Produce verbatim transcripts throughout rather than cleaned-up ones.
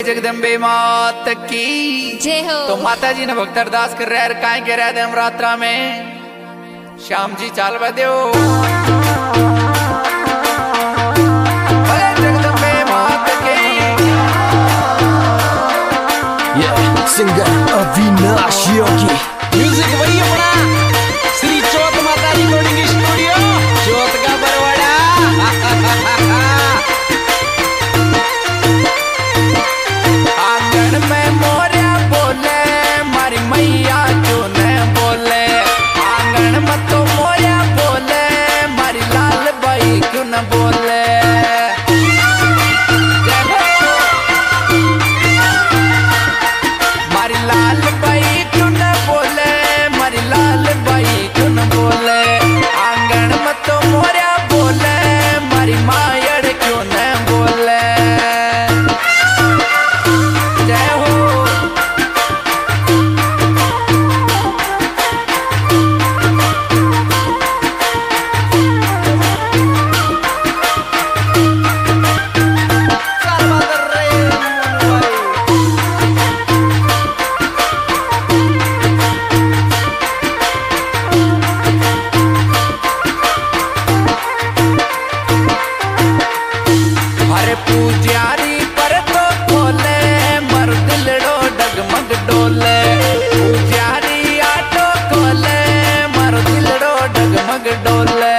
जगदम्बे मात की जय हो। तो माता जी ने भक्त अरदास कर रहे काय कह रहे थे हम रात्रा में श्याम जी चाल बदो जगदम्बे मात की सिंगर अविनाश योगी म्यूजिक वही अपना श्री चौथ माता रिकॉर्डिंग स्टूडियो चौथ का बरवाड़ा। आंगन में मोरिया बोले मारी मैया क्यों न बोले, आंगन में तो मोरिया बोले मारी लाल बाई क्यों न बोले। मारी लाल बाई क्यों न बोले, मारी लाल बाई क्यों न बोले, आंगन में तो मोरिया बोले मारी मायड़ क्यों न बोले। जय हो पुजारी पर तो खोले मर दिलड़ो डगमग डोले, पुजारी आटो खोले मर दिलड़ो डगमग डोले।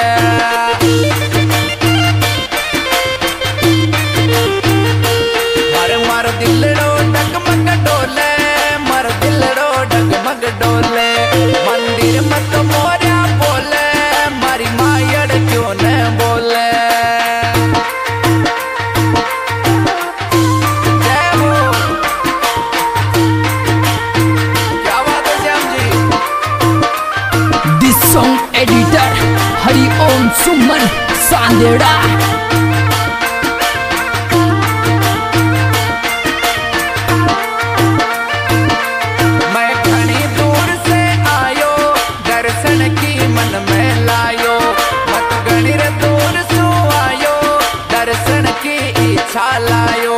मर मर दिलड़ो डगमग डोले, मर दिलड़ो डगमग डोले, मंदिर में तो मोरिया बोले मारी मायड़ क्यों न बोले। Song editor Hari Om Suman Sandera. मैं घनी दूर से आयो दर्शन की मन में लायो, मत घनी रे दूर सु आयो दर्शन की इच्छा लायो।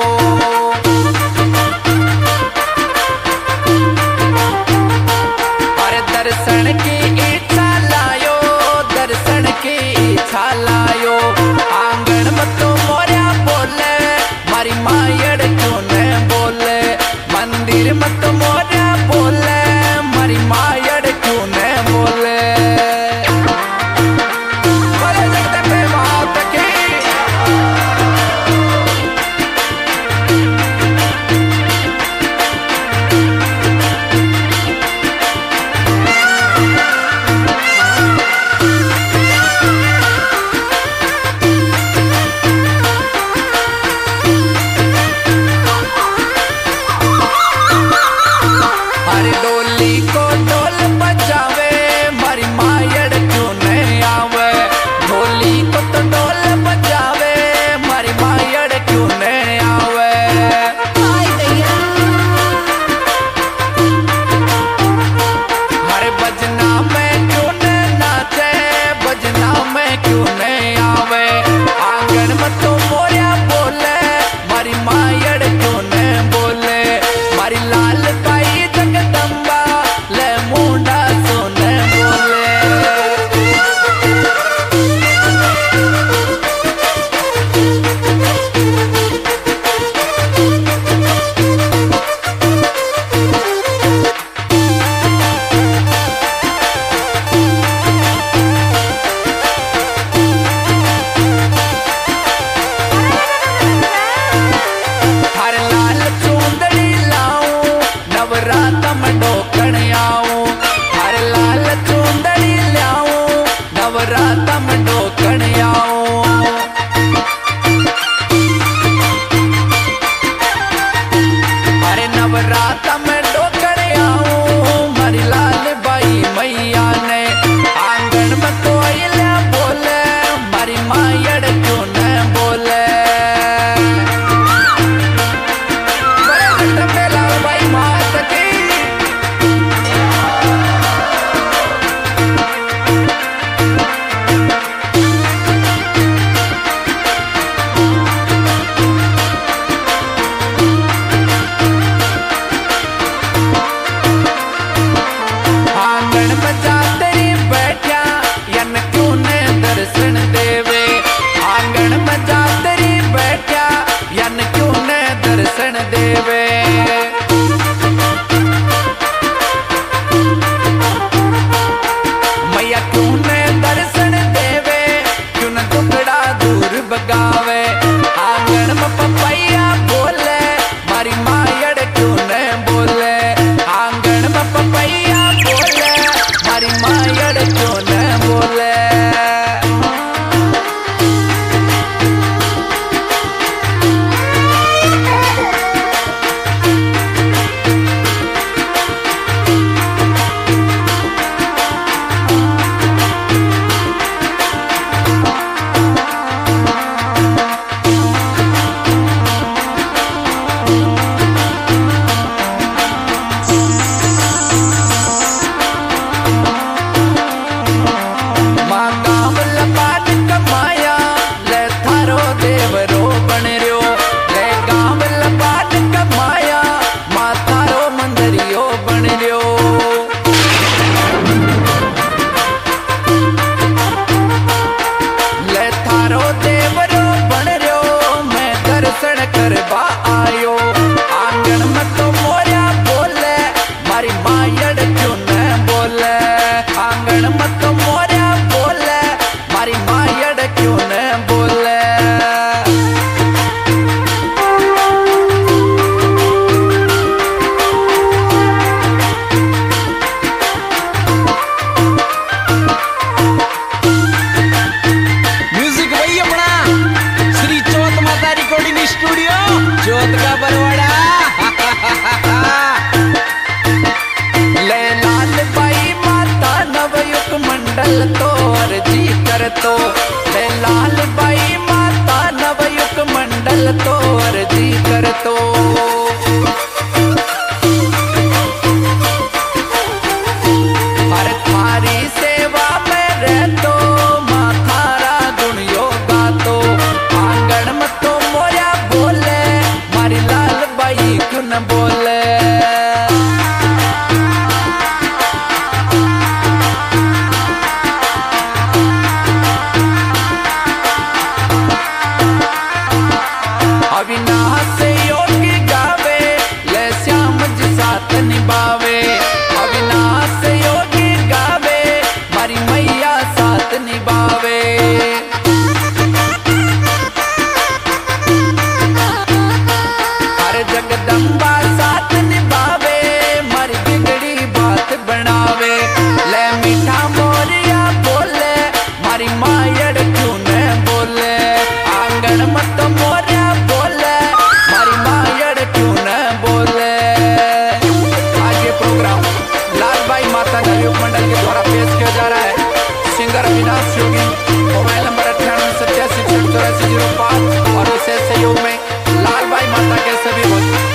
अरे दर्शन की इच्छा लायो, दर्शन की इच्छा लायो, आंगन में तो मोरिया बोले मारी मायड़ क्यों न बोले, मंदिर में तो मोरिया बोले मारी मायड़ क्यों न बोले। बोले जगदम्बे मात की अरे डोली को डोल बजावे मारी मायड़ क्यों न आवे, डोली को तो डोल बजावे मारी मायड़ क्यों न आवे। हरे बजना में क्यों न नाचे, बजना में क्यों न आवे, आंगन में तो मोरिया बोले मारी मायड़ क्यों न बोले, मारी लाल बाई जगदम्बा ले मुंडा सोन बोले। हर लाल चूंदड़ी लाऊं नवरात में डोकण आऊं, हर लाल चूंदड़ी लाऊं नवरात में डोकण आऊं। अरे नवरात में डोकण आऊं मारी लाल बाई मैया ने, आंगन में तो अइला बोले मारी मायड़ क्यों न बोले। भाई मात की दर्शन देवे। मैया क्यों ने दर्शन देवे, क्यों न दुखड़ा दूर भगावे। आंगन में पपैया बोले, मारी मायड़ क्यों न बोले। आंगन में पपैया बोले, मारी मायड़ क्यों न बोले। करवा आयो आंगन में तो मोरिया बोले, मारी मायड़ क्यों न बोले। आंगन में तो मोरिया बोले, मारी मायड़ क्यों न बोले। म्यूजिक वही अपना श्री चौथ माता रिकॉर्डिंग स्टूडियो चौथ का बरवाड़ा। ले लाल बाई माता नवयुग मंडल तो अर्जी कर तो। ले लाल बाई माता नवयुग मंडल तो अर्जी कर तो। हर थारी सेवा में रहतो, माथारा गुण योगा तो। आंगन में तो मोया बोले, मारी लाल बाई क्यों न बोले। अविनाश योगी गावे, ले श्याम जी साथ निभावे। अविनाश योगी गावे, मारी मैया साथ निभावे। हर जगदम्बा साथ निभावे, मारी बिगड़ी बात बनावे। ले मीठा मोरिया बोले, मारी मायड़ क्यों न बोले। आंगन में तो मोरिया बोले, मारी मायड़ क्यों न बोले। आज ये प्रोग्राम लाल बाई माता नवयुग मंडल के द्वारा पेश किया जा रहा है। Singer Avinash Yogi. Mobile number अट्ठानवे सत्तासी छठ चौरासी जीरो पाँच और विशेष सहयोग में लाल बाई माता के सभी भक्त।